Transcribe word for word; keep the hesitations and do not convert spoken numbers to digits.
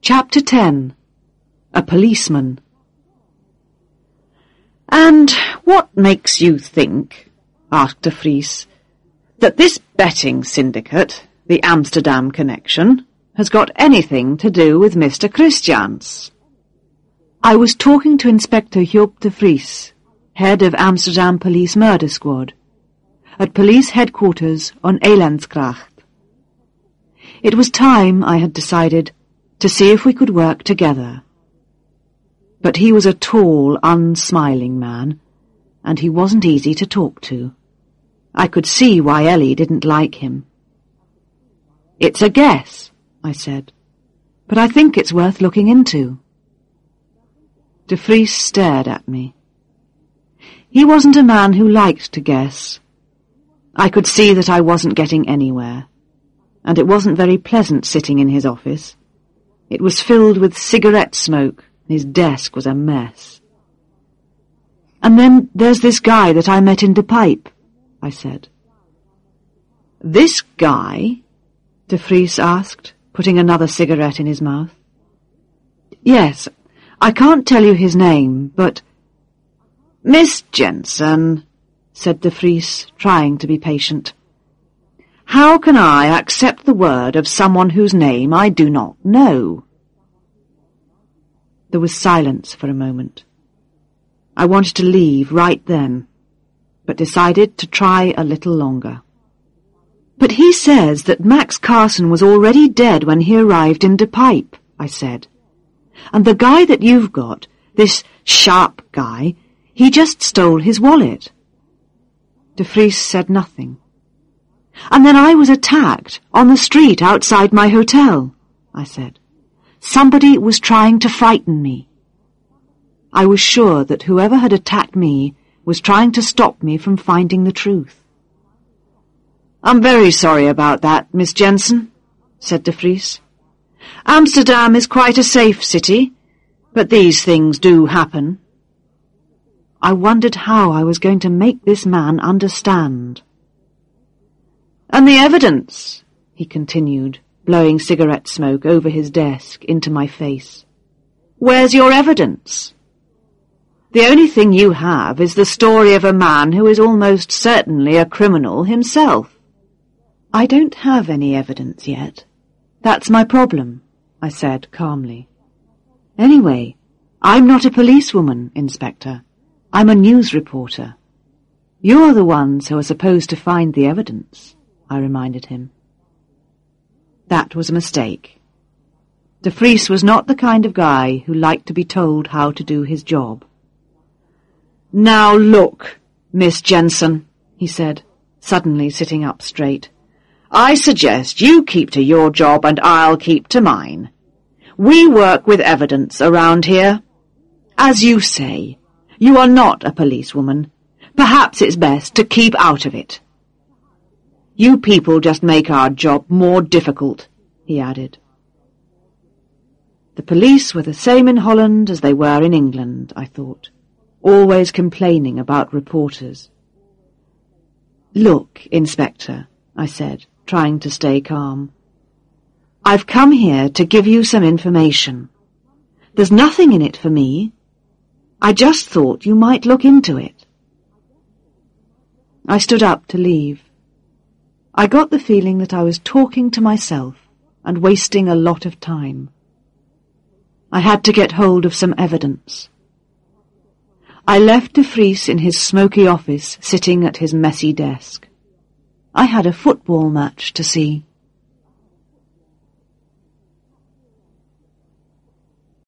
Chapter ten. A Policeman. "And what makes you think," asked de Vries, "that this betting syndicate, the Amsterdam connection, has got anything to do with Mister Christians?" I was talking to Inspector Joop de Vries, head of Amsterdam Police Murder Squad, at police headquarters on Elandsgracht. It was time, I had decided, to see if we could work together. But he was a tall, unsmiling man, and he wasn't easy to talk to. I could see why Ellie didn't like him. "It's a guess," I said, "but I think it's worth looking into." De Vries stared at me. He wasn't a man who liked to guess. I could see that I wasn't getting anywhere, and it wasn't very pleasant sitting in his office. It was filled with cigarette smoke, and his desk was a mess. "And then there's this guy that I met in De Pijp," I said. "This guy?" De Vries asked, putting another cigarette in his mouth. "Yes, I can't tell you his name, but—" "Miss Jensen," said de Vries, trying to be patient, "how can I accept the word of someone whose name I do not know?" There was silence for a moment. I wanted to leave right then, but decided to try a little longer. "But he says that Max Carson was already dead when he arrived in De Pijp," I said. "And the guy that you've got, this sharp guy, he just stole his wallet." De Vries said nothing. "And then I was attacked on the street outside my hotel," I said. "Somebody was trying to frighten me." I was sure that whoever had attacked me was trying to stop me from finding the truth. "I'm very sorry about that, Miss Jensen," said de Vries. "Amsterdam is quite a safe city, but these things do happen." I wondered how I was going to make this man understand. "And the evidence," he continued, blowing cigarette smoke over his desk into my face. "Where's your evidence? The only thing you have is the story of a man who is almost certainly a criminal himself." "I don't have any evidence yet. That's my problem," I said calmly. "Anyway, I'm not a policewoman, Inspector. I'm a news reporter. You're the ones who are supposed to find the evidence," I reminded him. That was a mistake. De Vries was not the kind of guy who liked to be told how to do his job. "Now look, Miss Jensen," he said, suddenly sitting up straight. "I suggest you keep to your job and I'll keep to mine. We work with evidence around here. As you say, you are not a policewoman. Perhaps it's best to keep out of it. You people just make our job more difficult," he added. The police were the same in Holland as they were in England, I thought, always complaining about reporters. "Look, Inspector," I said, trying to stay calm. "I've come here to give you some information. There's nothing in it for me. I just thought you might look into it." I stood up to leave. I got the feeling that I was talking to myself and wasting a lot of time. I had to get hold of some evidence. I left de Vries in his smoky office, sitting at his messy desk. I had a football match to see.